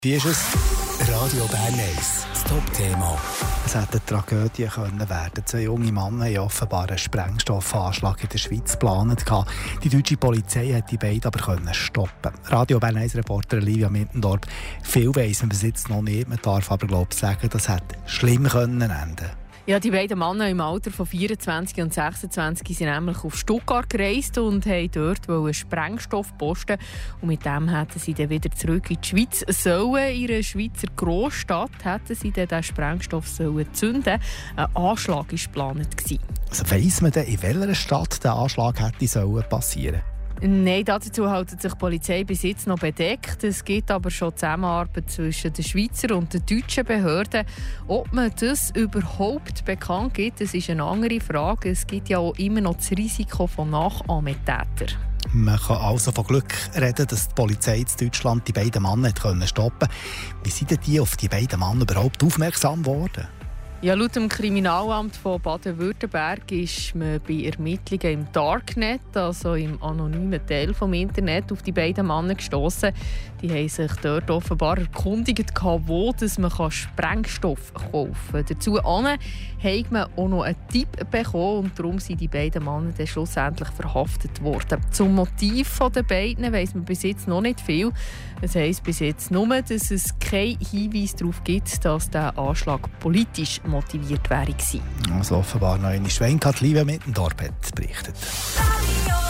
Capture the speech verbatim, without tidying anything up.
Wie ist es? Radio Bern eins, das Top-Thema. Es hätte eine Tragödie können werden. Zwei junge Männer haben offenbar einen Sprengstoffanschlag in der Schweiz geplant. Die deutsche Polizei hat die beiden aber können stoppen. Radio Bern eins-Reporterin Livia Mittendorf. Viel weiss man bis jetzt noch nicht. Man darf aber glaube ich sagen, das hätte schlimm können enden. Ja, die beiden Männer im Alter von vierundzwanzig und sechsundzwanzig sind nämlich auf Stuttgart gereist und haben dort einen Sprengstoff posten. Und mit dem hätten sie dann wieder zurück in die Schweiz sollen. In einer Schweizer Großstadt hätten sie dann den Sprengstoff sollen zünden. Ein Anschlag war geplant. Also weiss man denn, in welcher Stadt der Anschlag hätte sollen passieren? Nein, dazu hält sich die Polizei bis jetzt noch bedeckt. Es gibt aber schon Zusammenarbeit zwischen den Schweizer und den deutschen Behörden. Ob man das überhaupt bekannt gibt, das ist eine andere Frage. Es gibt ja auch immer noch das Risiko von Nachahmetätern. Man kann also von Glück reden, dass die Polizei in Deutschland die beiden Männer stoppen konnte. Wie sind denn die auf die beiden Männer überhaupt aufmerksam geworden? Ja, laut dem Kriminalamt von Baden-Württemberg ist man bei Ermittlungen im Darknet, also im anonymen Teil des Internet, auf die beiden Männer gestossen. Die haben sich dort offenbar erkundigt, wo man Sprengstoff kaufen kann. Dazu hat man auch noch einen Tipp bekommen und darum sind die beiden Männer dann schlussendlich verhaftet worden. Zum Motiv der beiden weiss man bis jetzt noch nicht viel. Das heisst bis jetzt nur, dass es keinen Hinweis darauf gibt, dass der Anschlag politisch motiviert wäre. Also offenbar noch eine Schwenk hat Livia Mittendorf berichtet. Radio